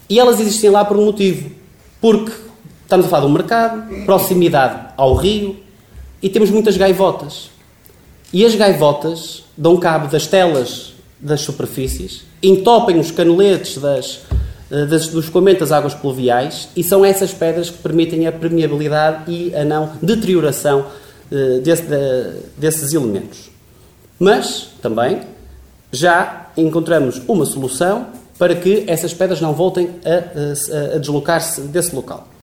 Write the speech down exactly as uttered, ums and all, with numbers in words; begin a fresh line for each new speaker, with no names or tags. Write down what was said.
E elas existem lá por um motivo. Porque estamos a falar de um mercado, proximidade ao rio, e temos muitas gaivotas. E as gaivotas dão cabo das telas das superfícies, entopem os caneletes das, das, do escoamento das águas pluviais, e são essas pedras que permitem a permeabilidade e a não deterioração uh, desse, de, desses elementos. Mas, também, já encontramos uma solução para que essas pedras não voltem a, a, a deslocar-se desse local.